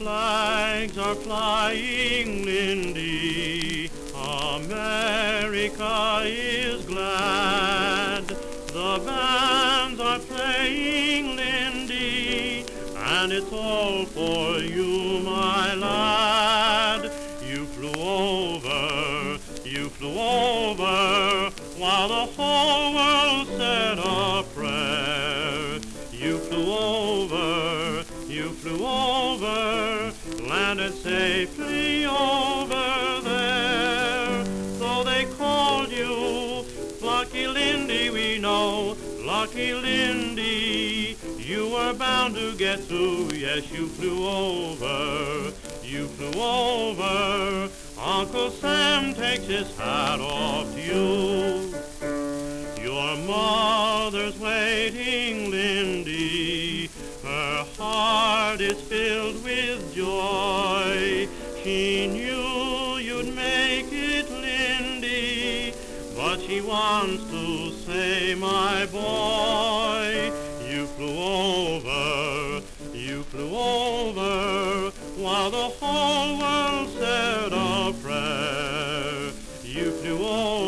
flags are flying, Lindy. America is glad. The bands are playing, Lindy, and it's all for you, my lad. You flew over, while the whole world said a prayer. You flew over, landed safely over there. Though they called you Lucky Lindy, we know, Lucky Lindy, you were bound to get through. Yes, you flew over. Uncle Sam takes his hat off to you. Your mother's waiting, Lindy. Her heart is filled with joy. She knew you'd make it, Lindy, but she wants to say, my boy, you flew over, while the whole world said a prayer. You flew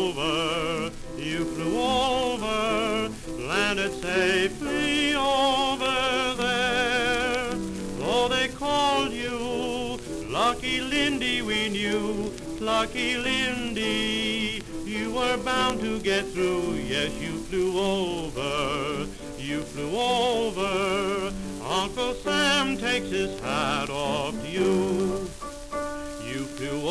over, landed safely over there. Though they called you Lucky Lindy, we knew, Lucky Lindy, you were bound to get through. Yes, you flew over. Uncle Sam takes his hat off to you. You flew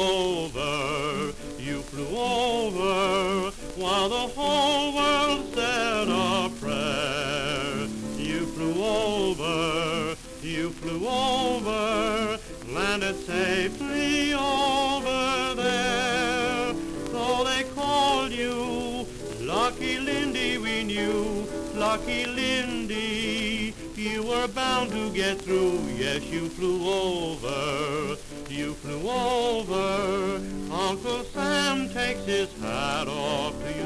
over, while the whole world said a prayer. You flew over, landed safely over there. Though they called you Lucky Lindy, we knew, Lucky Lindy, you were bound to get through. Yes, you flew over. Uncle Sam takes his hat off to you.